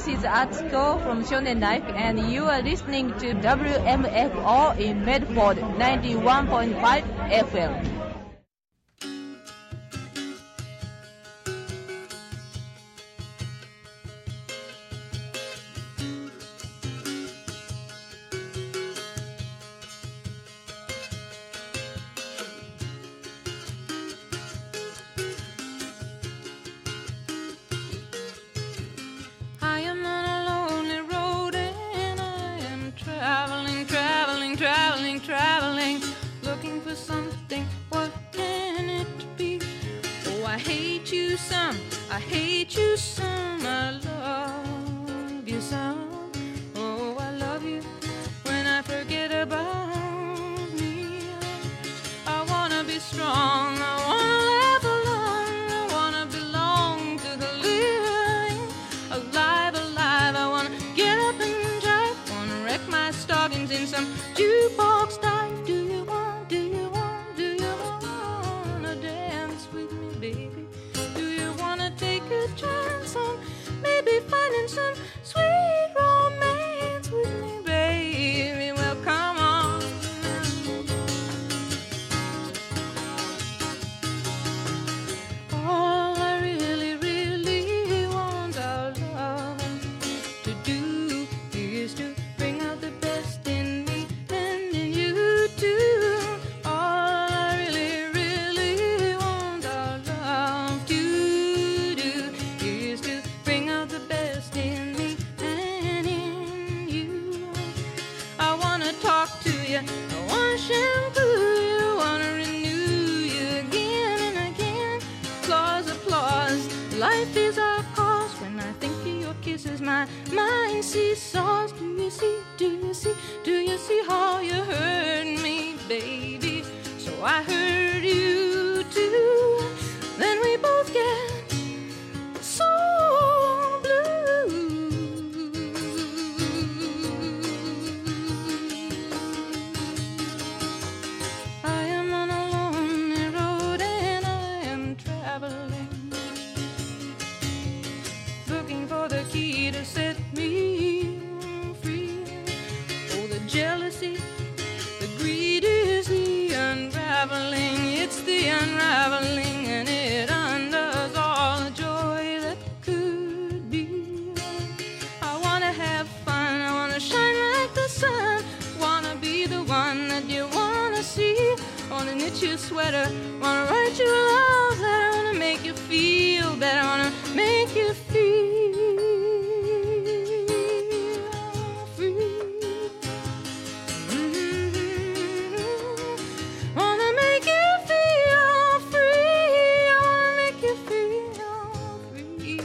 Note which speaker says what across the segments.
Speaker 1: this is Atsuko from Shonen Life, and you are listening to WMFO in Medford 91.5 FM.
Speaker 2: Traveling, looking for something. What can it be? Oh, I hate you some, I hate you some, I love you some. Oh, I love you when I forget about me. I wanna be strong, I wanna laugh along, I wanna belong to the living. Alive, alive, I wanna get up and drive, wanna wreck my stockings in some jukebox dive. Do you want to dance with me, baby? Do you want to take a chance on maybe finding some sweet romance with me, baby? Well, come on. All I really, really want our love to do is to bring out the best in me and in you too. All I really, really want our love to do is to bring out the best in me and in you. I wanna talk to you, I wanna shampoo you, wanna renew you again and again. Applause, life is our cause. When I think of your kisses, my mind seesaws. Do you see, do you see, do you see how you hurt me, baby? So I hurt you too. Then we both get so blue. I am on a lonely road and I am traveling, looking for the key to set me free. Oh, the jealousy, the greed is the unraveling. It's the unraveling, and it undoes all the joy that could be. I wanna have fun, I wanna shine like the sun, wanna be the one that you wanna see. Wanna knit you a sweater, wanna write you a love letter, wanna make you feel better, wanna make you feel free. Wanna make you feel free, I wanna make you feel free.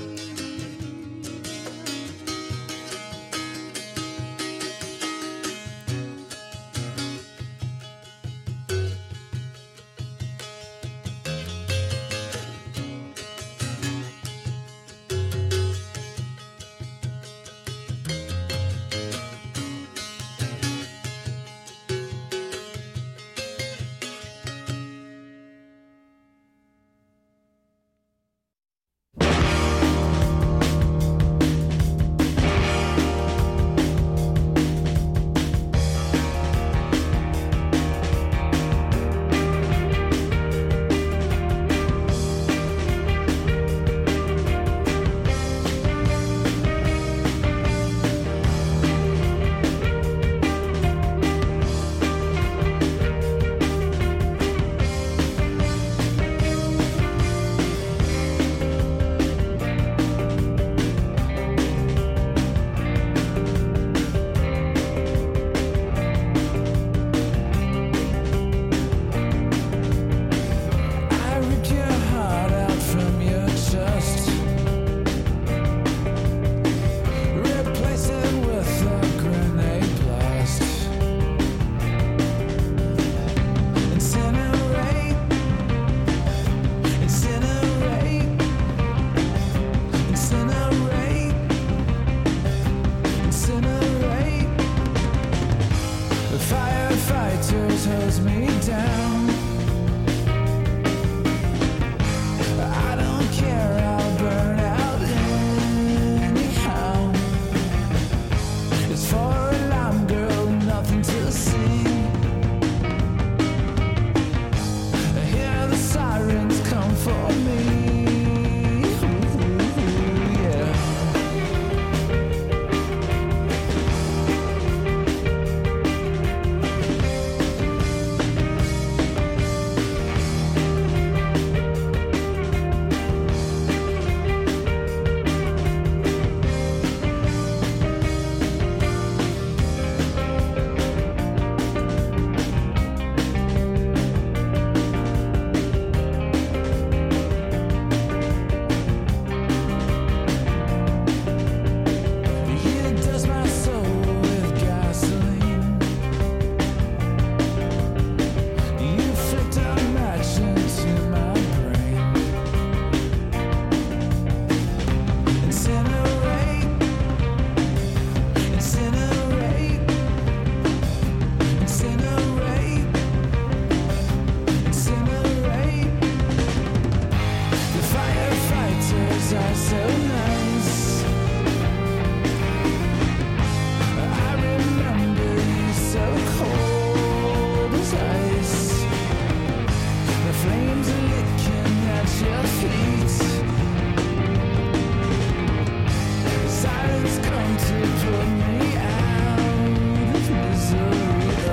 Speaker 3: so nice. I remember you so cold as ice. The flames are licking at your feet. Silence come to put me out of misery.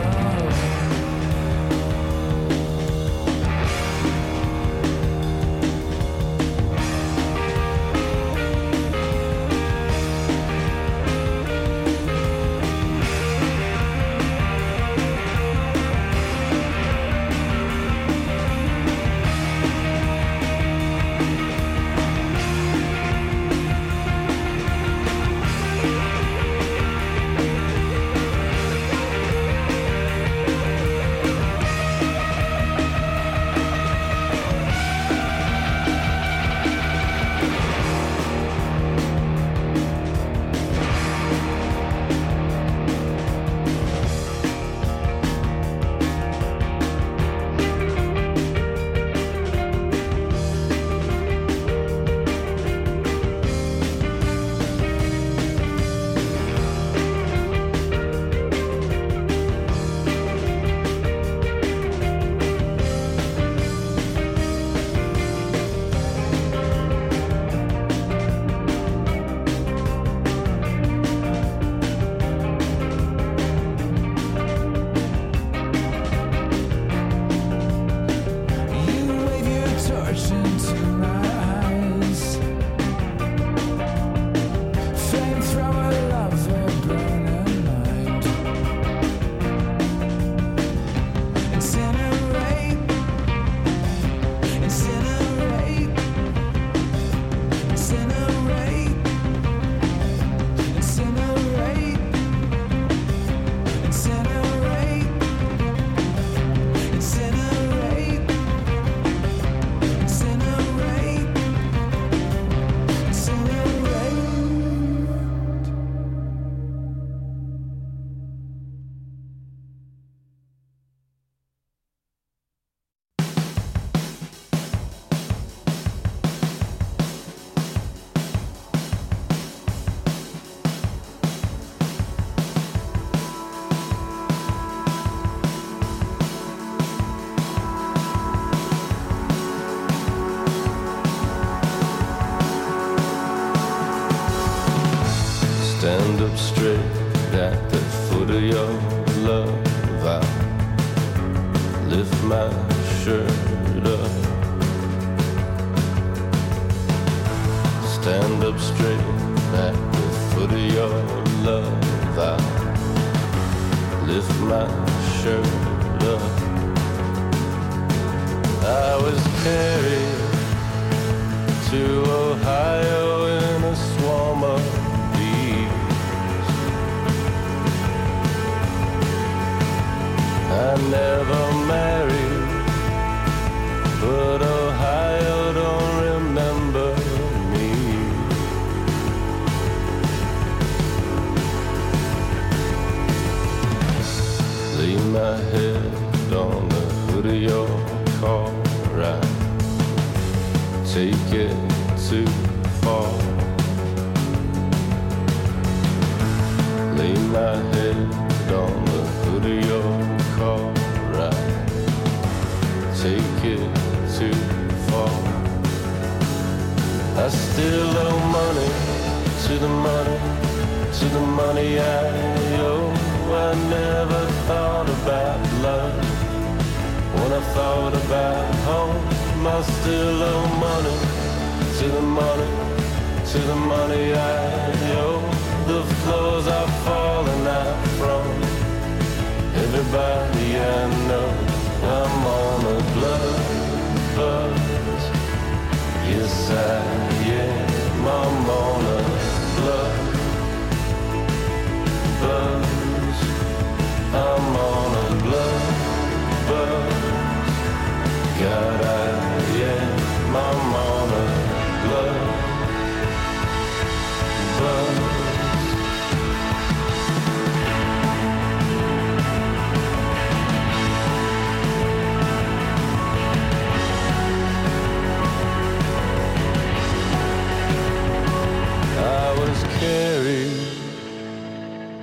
Speaker 4: Stand up straight at the foot of your love. I lift my shirt up. Stand up straight at the foot of your love. I lift my shirt up. I was carried to Ohio in a swarm of I never married, but Ohio don't remember me. Lay my head on the hood of your car, right? Take it too far. Lay my head on the hood of your car, right? Take it too far. I still owe money to the money, to the money I owe. I never thought about love when I thought about home. I still owe money to the money, to the money I owe. The floors are falling out from everybody I know. I'm on a blood buzz. Yes, I am. I'm on a blood buzz. I'm on a blood buzz. God, I am. I'm on a blood buzz.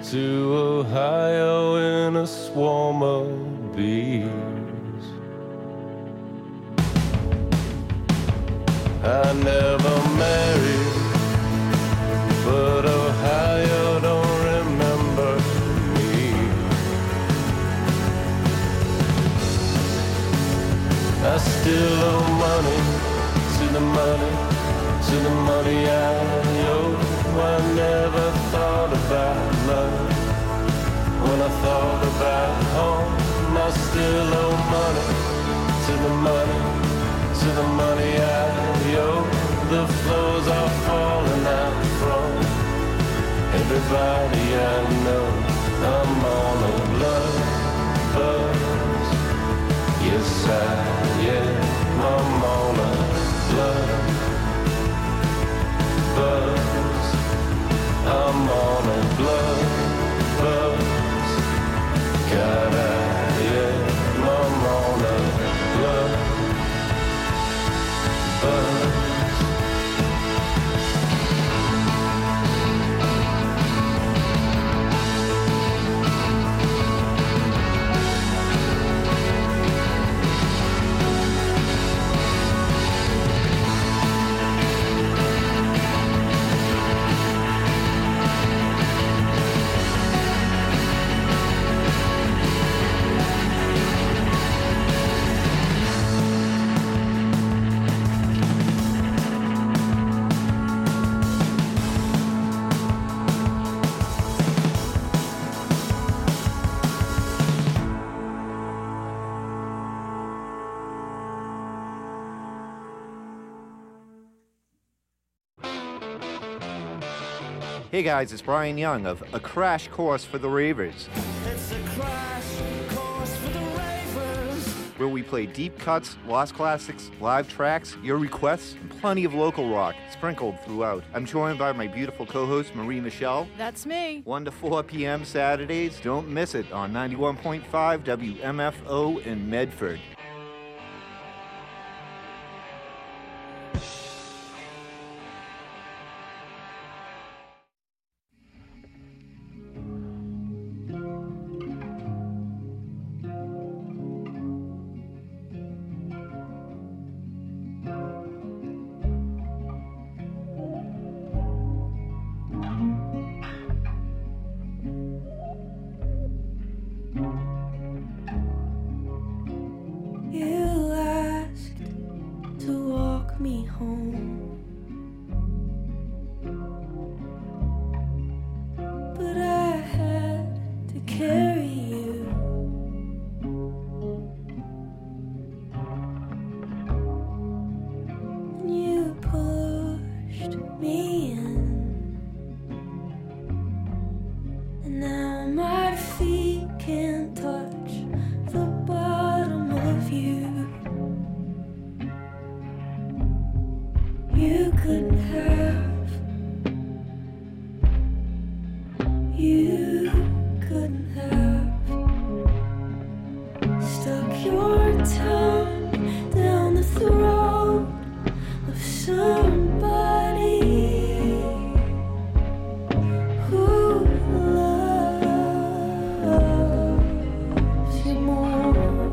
Speaker 4: to Ohio in a swarm of bees. I never married, but Ohio don't remember me. I still owe money to the money, to the money I owe. I never thought about love. When I thought about home, I still owe money to the money, to the money I owe. The flows are falling out from everybody I know. I'm on a blood buzz. Yes, I am. I'm on a blood buzz. I'm on a blood buzz. God, I am. I'm on a blood buzz.
Speaker 5: Hey guys, it's Brian Young of A Crash Course for the Ravers,
Speaker 3: It's a crash course for the ravers.
Speaker 5: where we play deep cuts, lost classics, live tracks, your requests, and plenty of local rock sprinkled throughout. I'm joined by my beautiful co-host Marie Michelle.
Speaker 2: That's me.
Speaker 5: 1 to 4 p.m. Saturdays. Don't miss it on 91.5 WMFO in Medford.
Speaker 2: You asked to walk me home, but I had to carry you. And you pushed me in, and now my feet can't touch the bottom of you. You couldn't have. You couldn't have stuck your tongue down the throat of somebody who loves you more.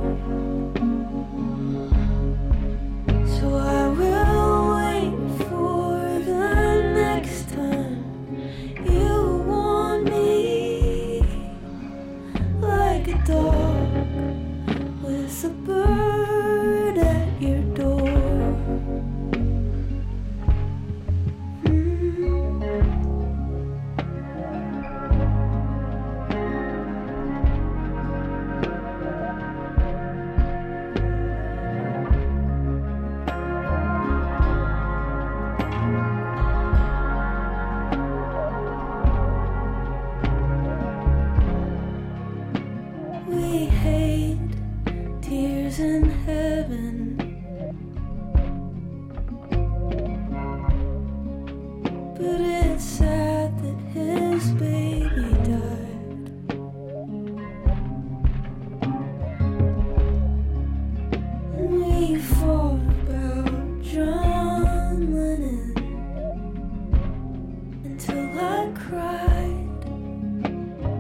Speaker 2: So I will wait for the next time you want me, like a dog with a bird at your door. We hate tears in heaven, but it's sad that his baby died. And we fought about John Lennon until I cried.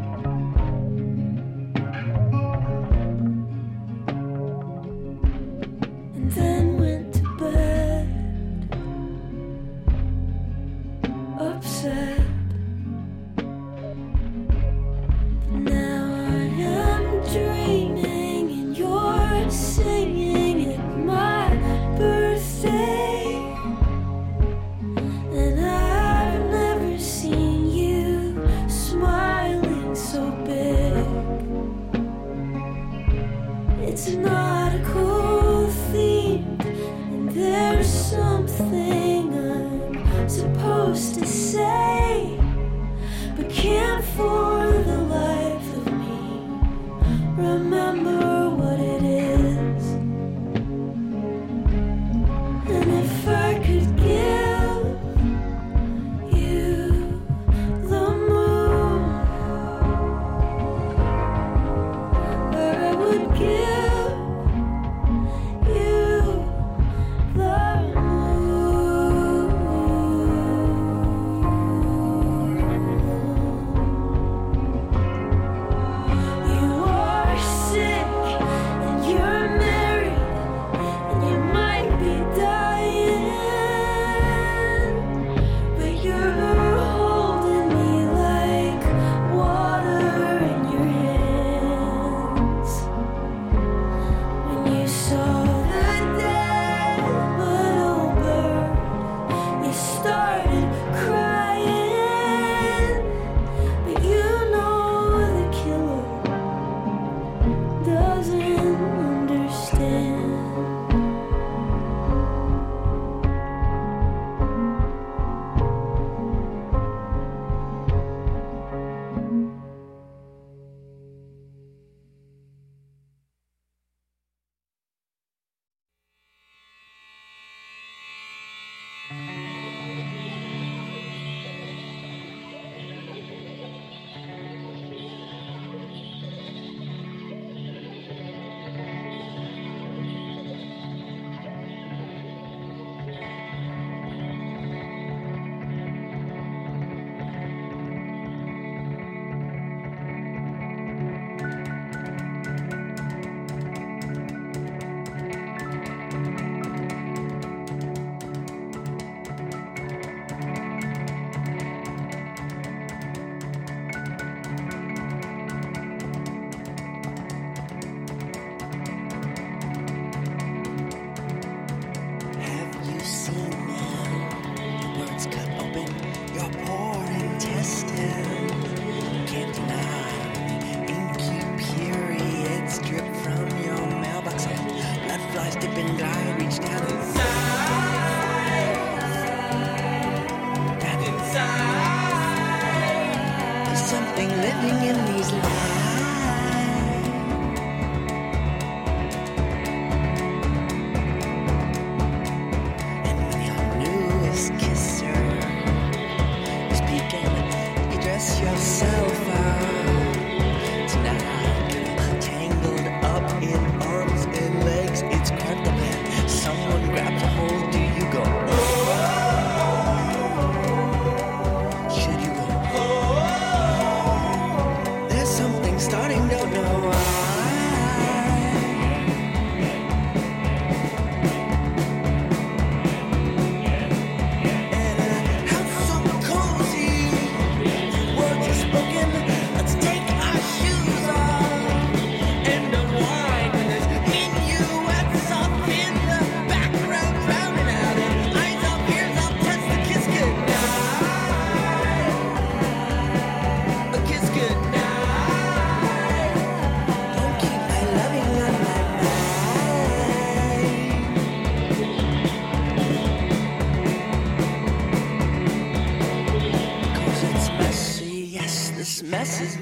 Speaker 3: mess is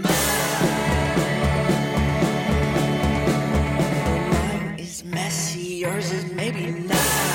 Speaker 3: mine is messy, yours is maybe not.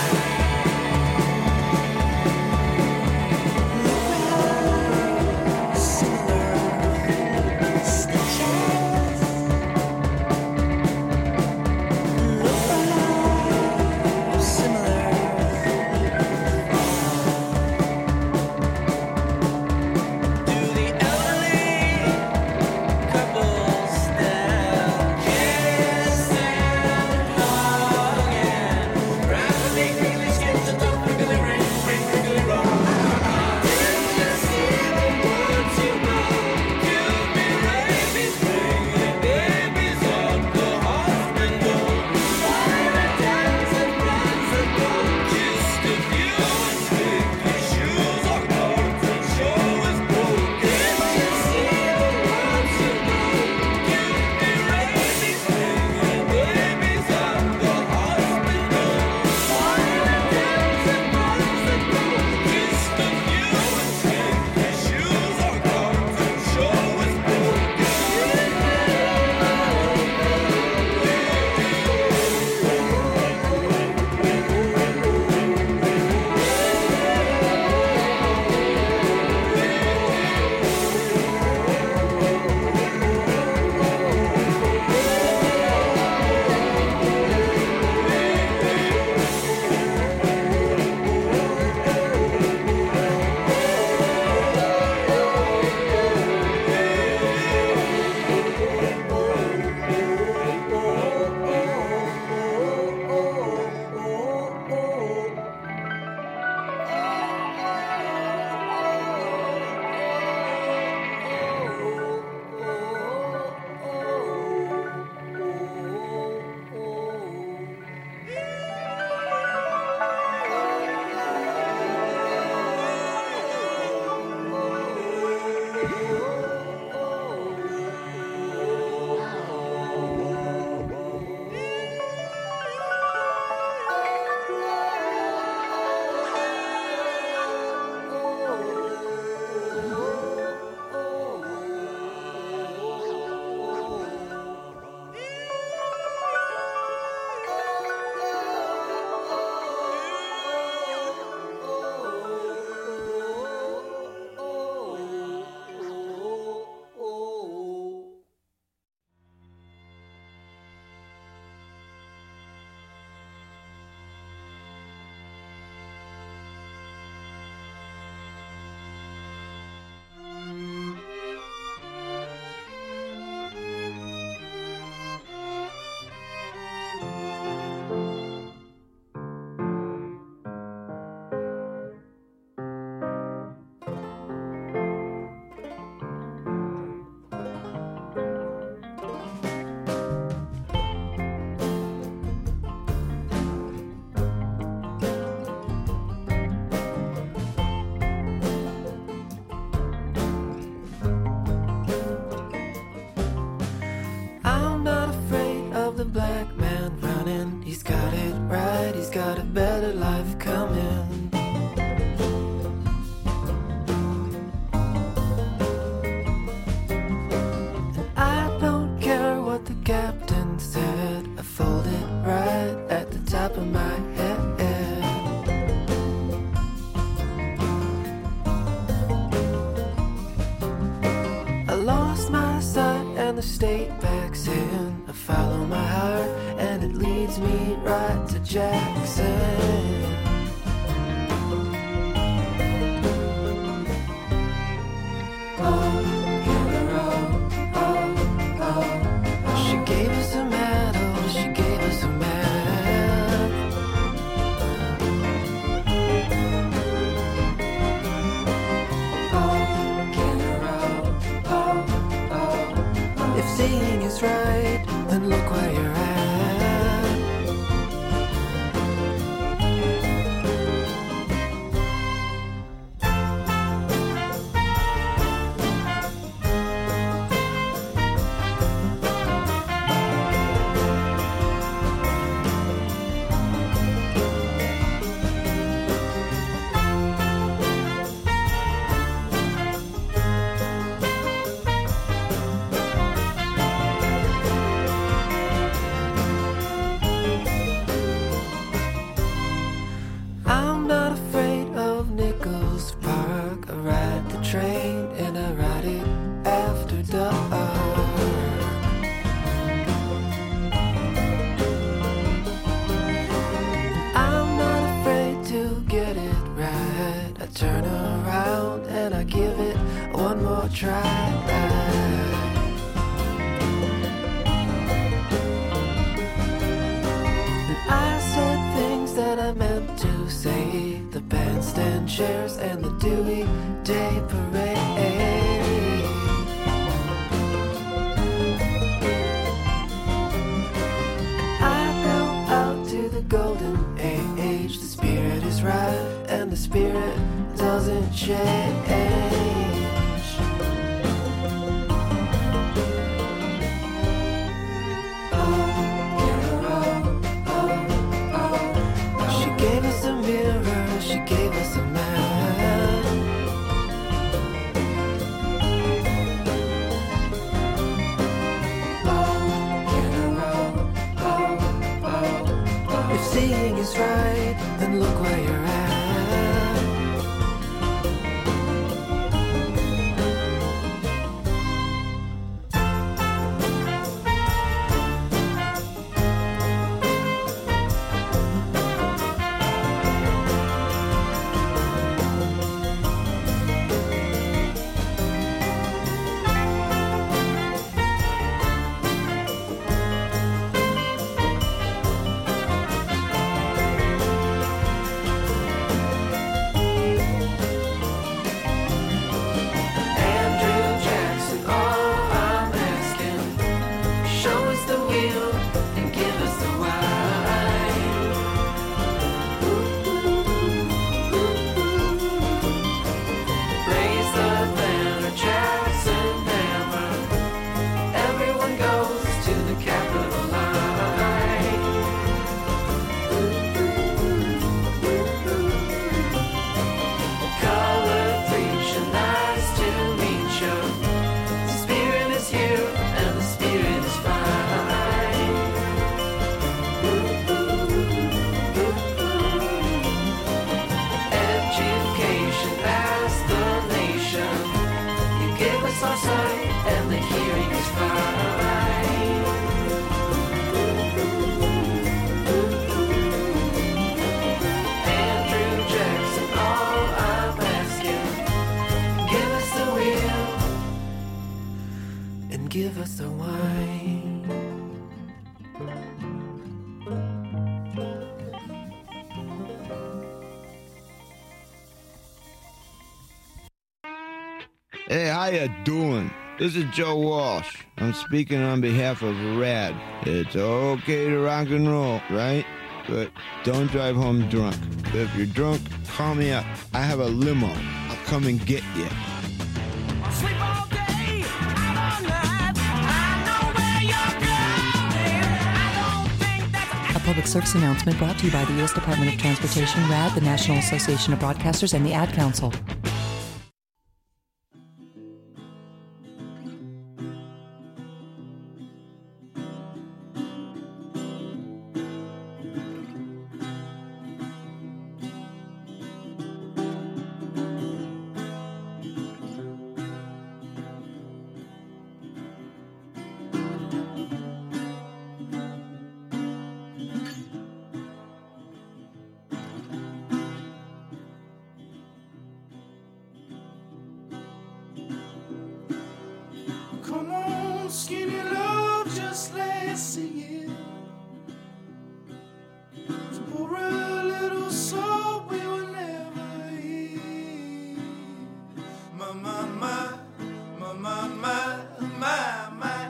Speaker 6: the state backs in. I follow my heart and it leads me right to Jackson. Seeing is right, then look where you're at. sunset, I turn around and I give it one more try. I said things that I meant to say, the bandstand chairs and the Dewey Day Parade. I go out to the golden age, the spirit is right and the spirit doesn't change. She gave us a man. If seeing is right, then look where you're at. Give us the wine.
Speaker 7: Hey, how you doing? This is Joe Walsh. I'm speaking on behalf of RAD. It's okay to rock and roll, right? But don't drive home drunk. If you're drunk, call me up. I have a limo. I'll come and get you.
Speaker 3: Sleep all day, out all night. I know where you're going. I don't think that's
Speaker 8: A public service announcement brought to you by the U.S. Department of Transportation, RAD, the National Association of Broadcasters, and the Ad Council.
Speaker 3: Come on, skinny love, just let's sing it. So pour a little salt we will never eat. My, my, my, my, my, my, my, my.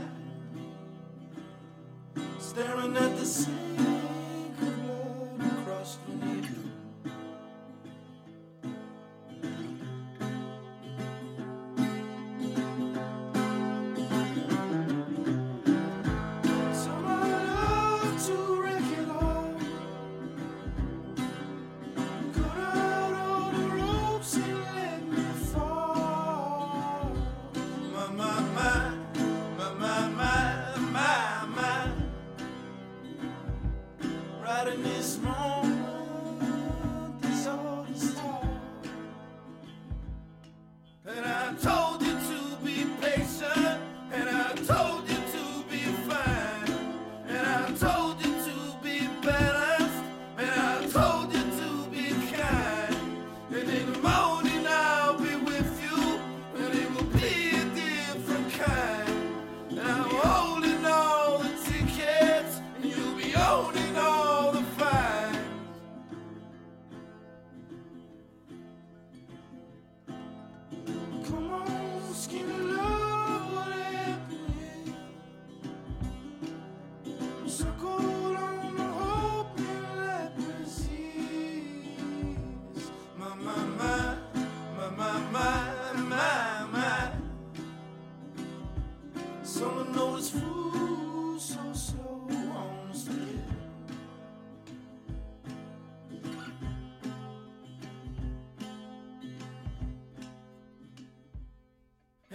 Speaker 3: Staring at the sink of blood across the needle. In this moment, this all is talk. And I told you to be patient, and I told you to be fine, and I told you to be balanced, and I told you to be kind. And then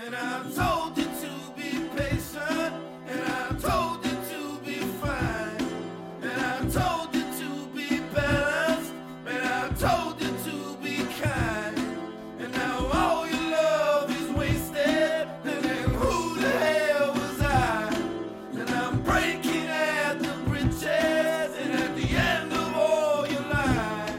Speaker 3: And I'm told you to be patient, and I'm told you to be fine, and I'm told you to be balanced, and I'm told you to be kind. And now all your love is wasted, and then who the hell was I? And I'm breaking at the bridges, and at the end of all your lies.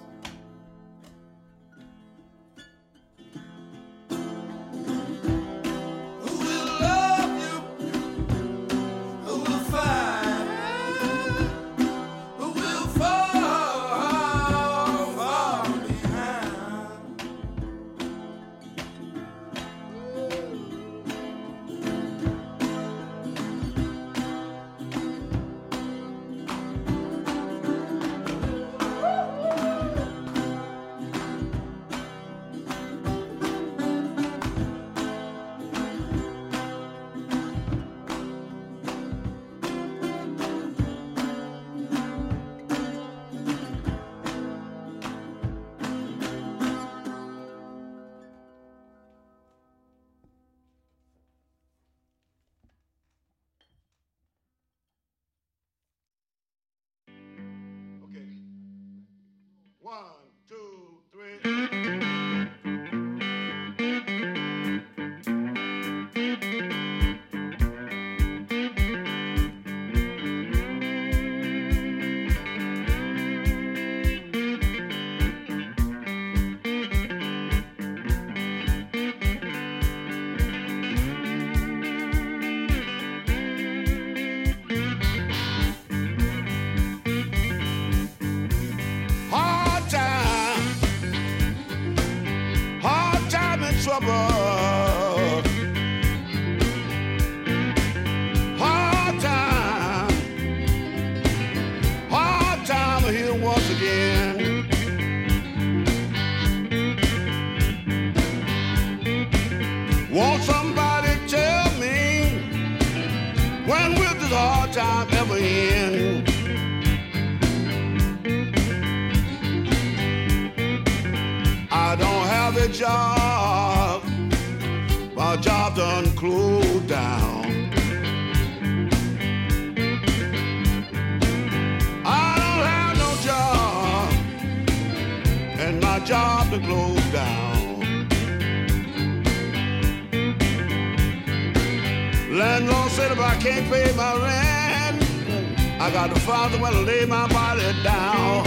Speaker 3: Who will love you? Who will find? Who will fall behind?
Speaker 9: Okay. 1, 2, 3. Hard time and trouble. Hard time here once again. Won't somebody tell me, when will this hard time ever end? I don't have a job, my job done closed down. I don't have no job, and my job done closed down. Landlord said if I can't pay my rent, I got to find somewhere to lay my body down.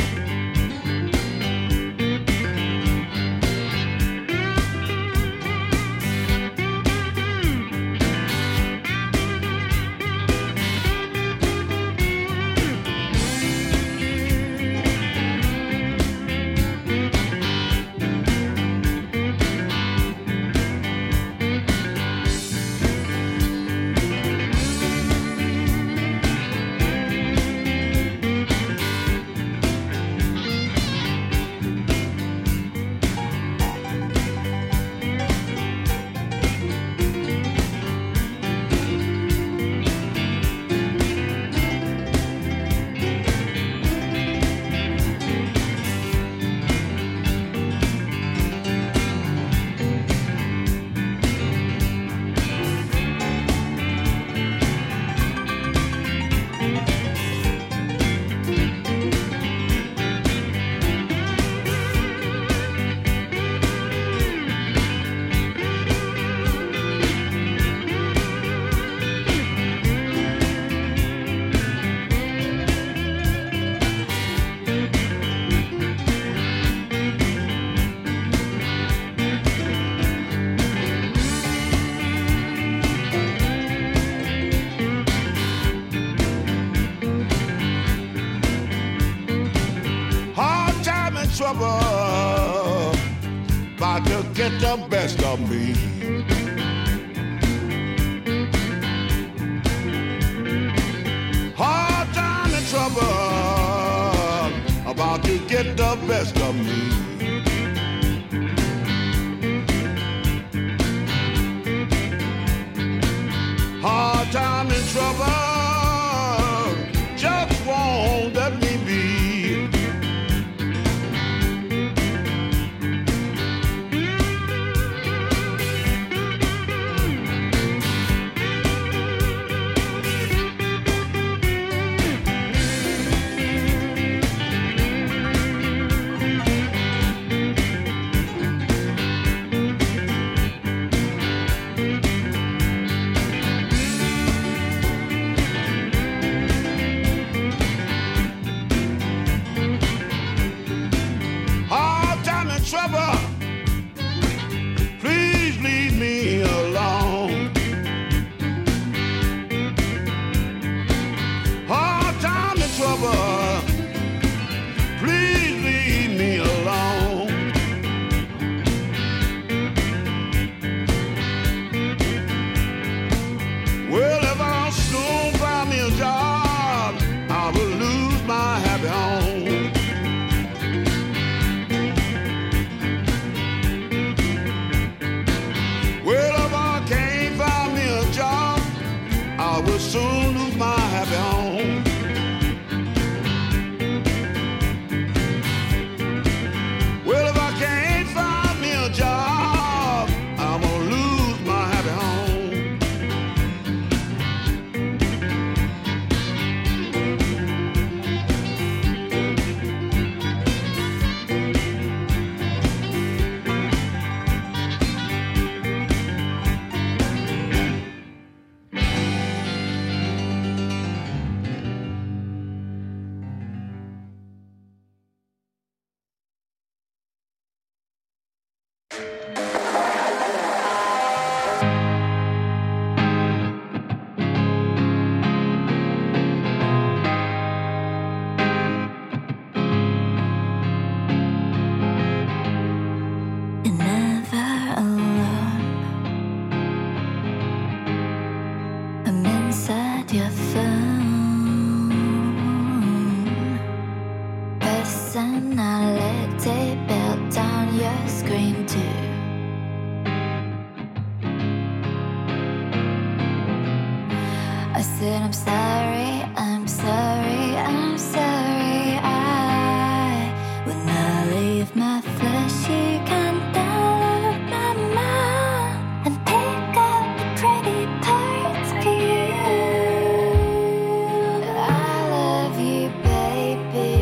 Speaker 9: Trouble about to get the best of me. Hard time and trouble about to get the best of me. Hard time and trouble just won't let me be.
Speaker 10: You're never alone. I'm inside your phone. Personality built on your screen too. I said I'm sorry, I'm sorry, I'm sorry. I will not leave my flesh. You can download my mind and pick up the pretty parts for you. I love you, baby.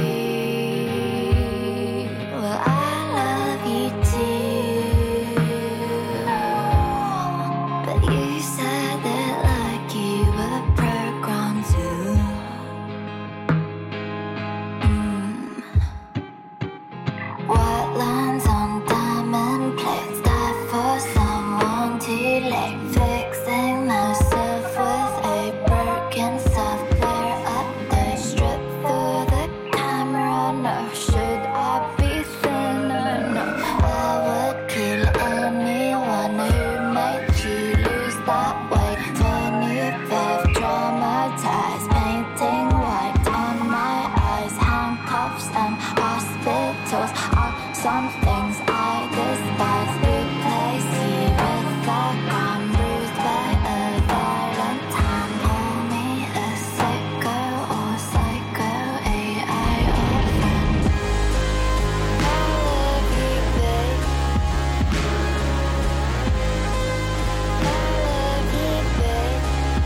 Speaker 10: Well, I love you too. But you said that like you were programmed to. White lines on diamond plates, die for someone too late. Fixing myself with a broken software update. Strip through the camera, no. Should I be thinner? No. I would kill anyone who made you lose that weight. 25 traumatized, painting white on my eyes. Handcuffs and hospitals are some things I despise. Replace you with a gun, bruised by a Valentine. Call me a psycho or psycho AI or friend. I love you, babe. I love you, babe.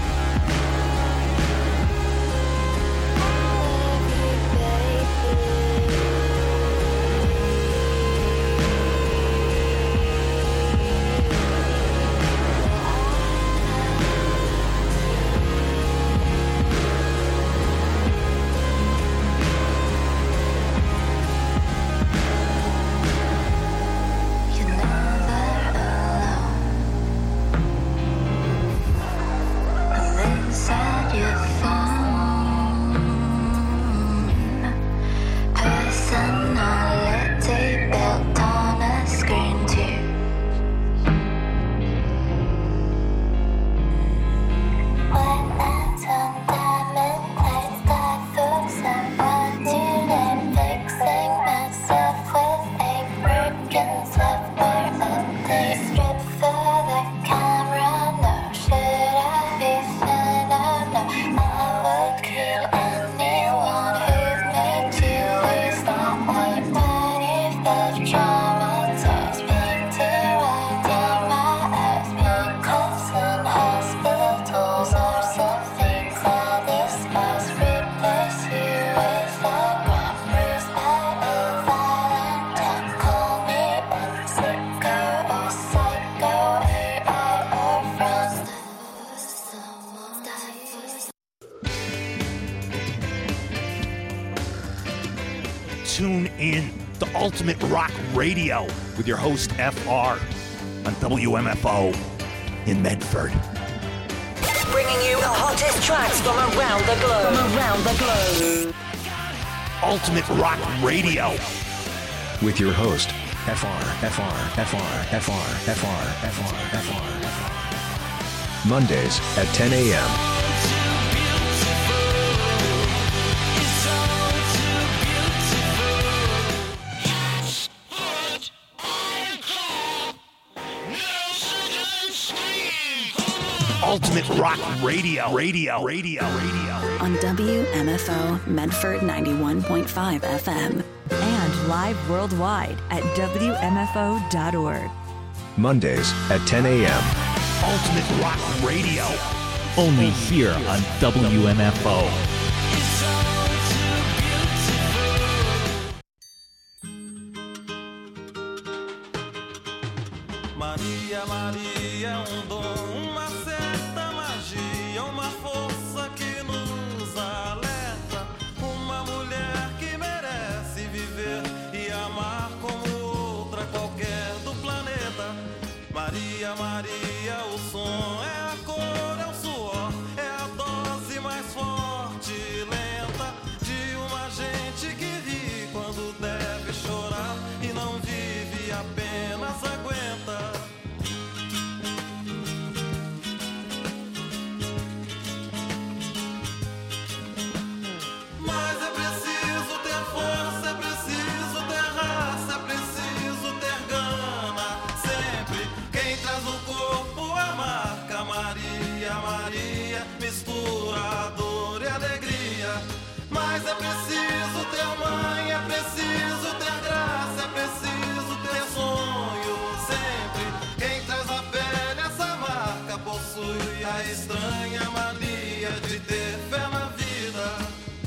Speaker 10: You're never alone. I'm inside your phone. Personality built on a screen too. White lines on diamond plates, die for someone too late. Fixing myself with a broken software update. Strip for the camera, no. Should I be thinner? No. I would kill anyone who made you lose that weight. 25 traumatized, painted right in my eyes. Handcuffs and hospitals are some things I despise. Replace you with a gun, bruised by a Valentine. Call me a sicko or psycho AI or friend.
Speaker 11: Tune in to Ultimate Rock Radio with your host FR on WMFO in Medford.
Speaker 12: Bringing you the hottest tracks from around the globe.
Speaker 11: Ultimate Rock Radio
Speaker 13: with your host FR. Mondays at 10 a.m.
Speaker 11: Ultimate Rock Radio.
Speaker 8: On WMFO Medford 91.5 FM. And live worldwide at WMFO.org.
Speaker 13: Mondays at 10 a.m.
Speaker 11: Ultimate Rock Radio.
Speaker 14: Only here on WMFO.
Speaker 3: Maria, Maria é dom, uma certa magia, uma força que nos alerta. Uma mulher que merece viver e amar como outra qualquer do planeta. Maria, Maria, o som é a cor, é o suor, é a dose mais forte e lenta de uma gente que ri quando deve chorar e não vive apenas apenas aguenta. Mas é preciso ter força, é preciso ter raça, é preciso ter gana. Sempre quem traz no corpo a marca Maria, Maria, mistura dor e alegria. Mas é preciso ter mãe, é preciso ter graça, é preciso ter sonho. Sempre quem traz na pele essa marca possui a estranha mania de ter fé na vida.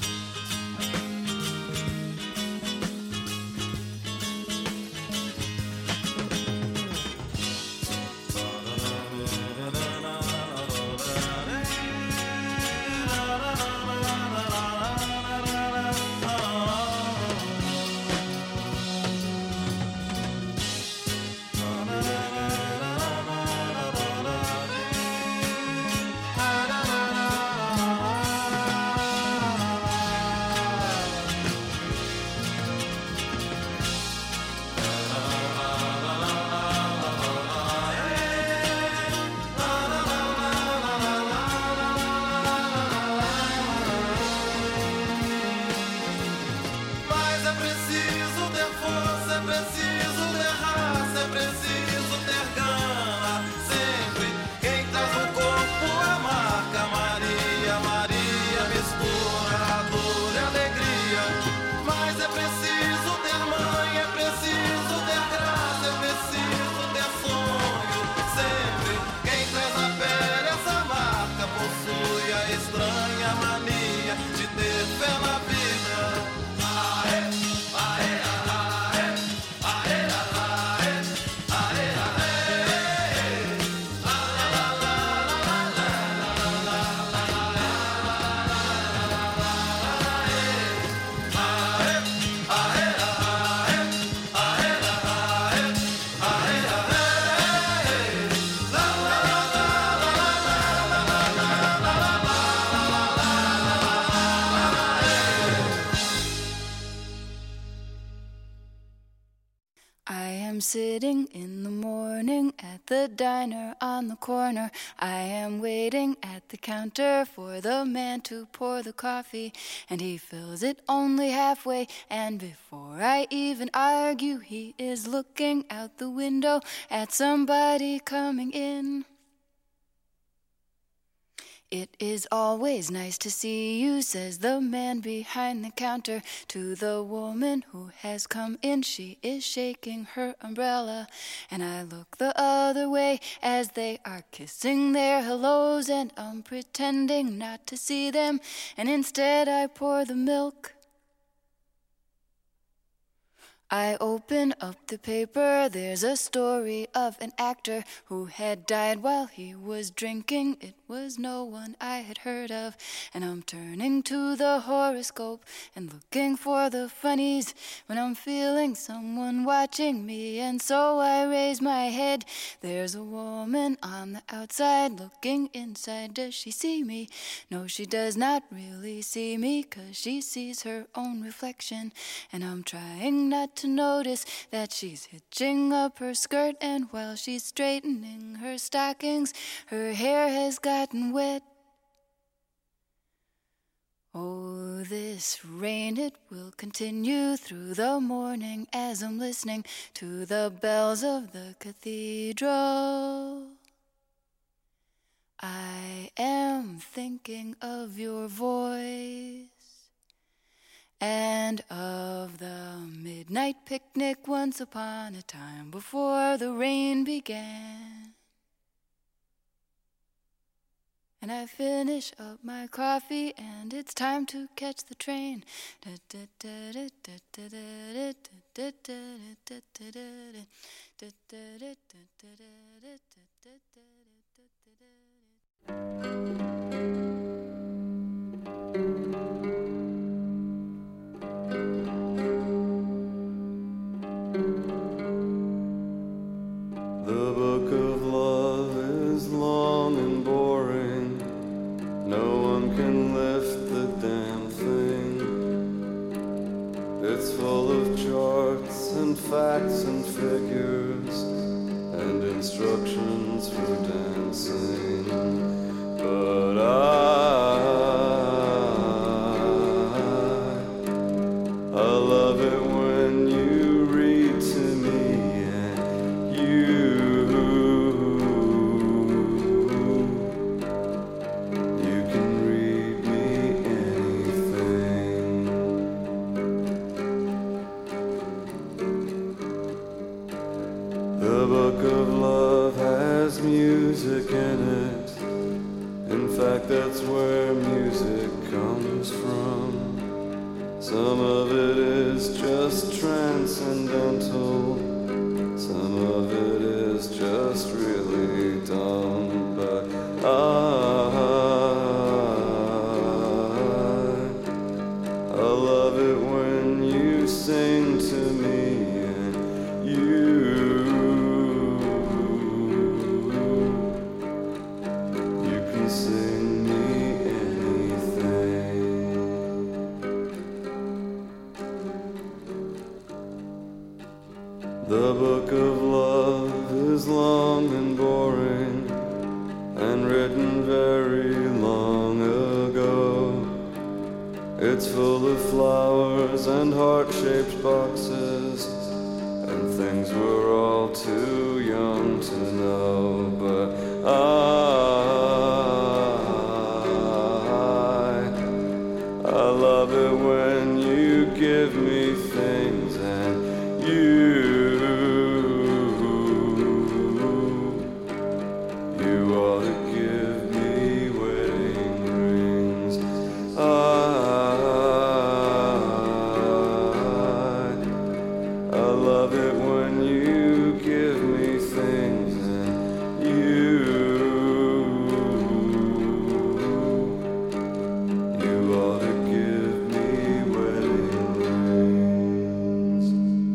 Speaker 2: Sitting in the morning at the diner on the corner. I am waiting at the counter for the man to pour the coffee, and he fills it only halfway, and before I even argue, he is looking out the window at somebody coming in. It is always nice to see you, says the man behind the counter to the woman who has come in. She is shaking her umbrella, and I look the other way as they are kissing their hellos, and I'm pretending not to see them, and instead I pour the milk. I open up the paper, there's a story of an actor who had died while he was drinking. It was no one I had heard of, and I'm turning to the horoscope and looking for the funnies when I'm feeling someone watching me, and so I raise my head. There's a woman on the outside looking inside. Does she see me? No, she does not really see me, 'cause she sees her own reflection, and I'm trying not to notice that she's hitching up her skirt, and while she's straightening her stockings, her hair has gotten wet. Oh, this rain, it will continue through the morning as I'm listening to the bells of the cathedral. I am thinking of your voice and of the midnight picnic once upon a time before the rain began. And I finish up my coffee and it's time to catch the train.
Speaker 4: The book of love is long and boring. No one can lift the damn thing. It's full of charts and facts and figures. You can read me anything. The book of love has music in it. In fact, that's where music comes from. Some of it is just transcendental. Some of it is just really dumb. But I love it when you sing to me and you can sing me anything. The book of love is long and boring and written very long ago. It's full of flowers and heart-shaped boxes and things we're all too young to know. But I love it when you give me things and you ought to give me wedding rings. I love it when you give me things and you ought to give me wedding rings.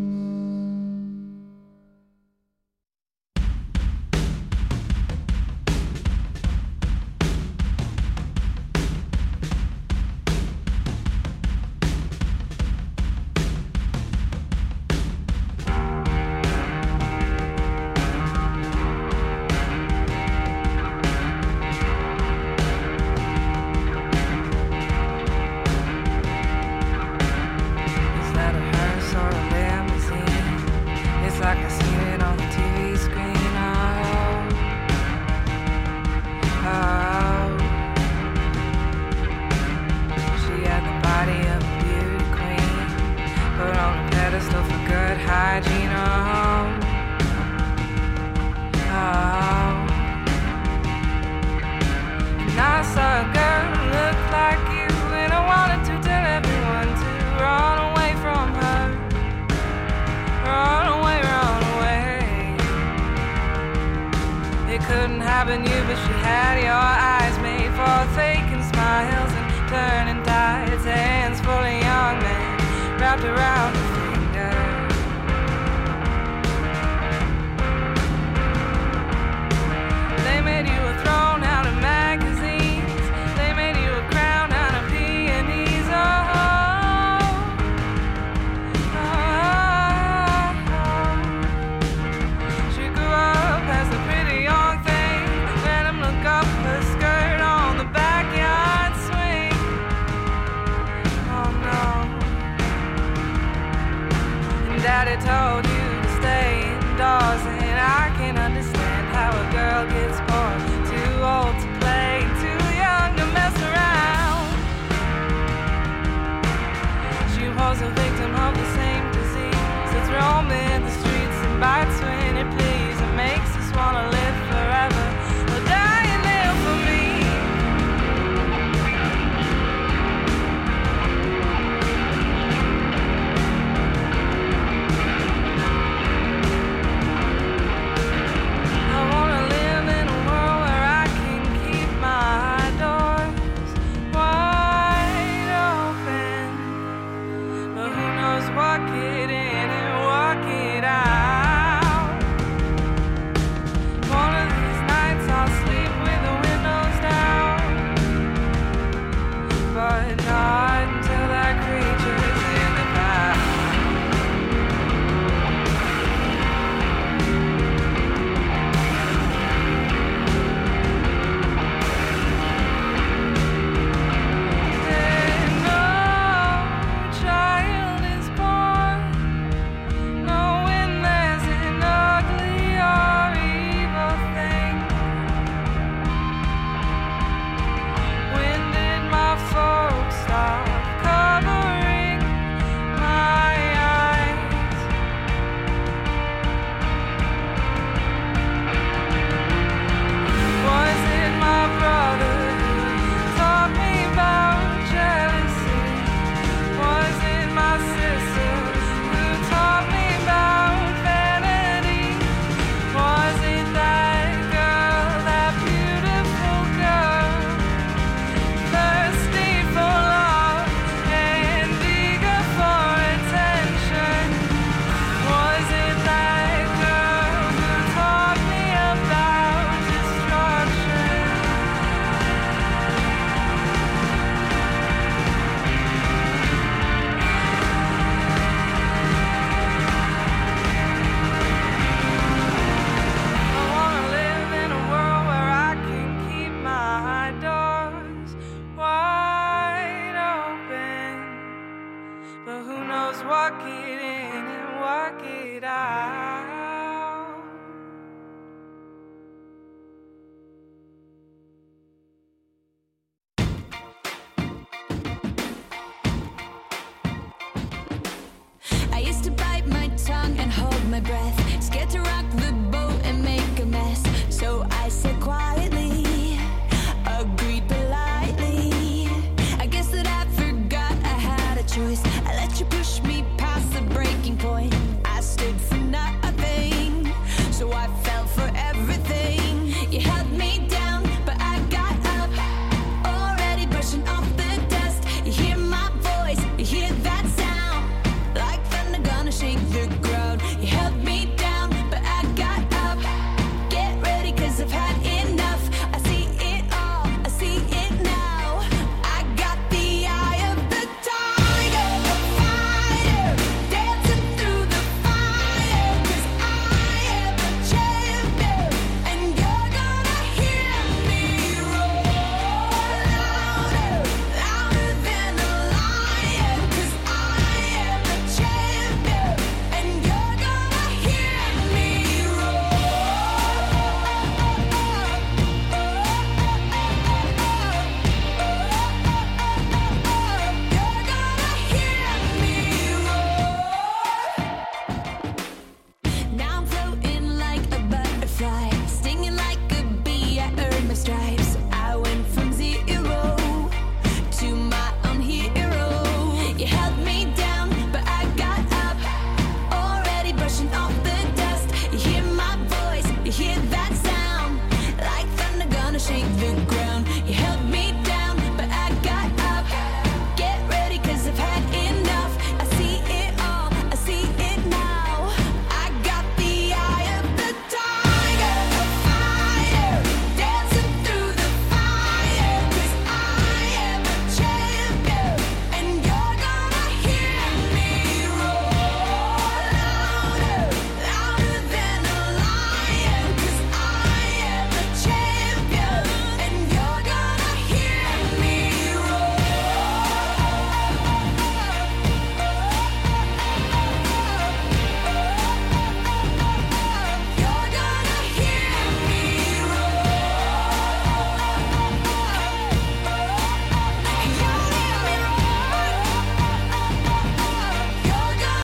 Speaker 2: Is that a hearse or a limousine? It's like I seen it on the TV screen. Oh. She had the body of a beauty queen, put on a pedestal for good hygiene. And I saw a girl who looked like you, and I wanted to tell everyone to run away from her. Run away, run away. It couldn't happen you, but she had your eyes made for faking smiles and turning tides. Hands full of young men wrapped around her finger. They made you a throne out of magazines. They made you a crown out of peonies. She grew up as a pretty young thing. Let him look up her skirt on the backyard swing. Oh no. And Daddy told you to stay indoors, and I can understand how a girl gets bored.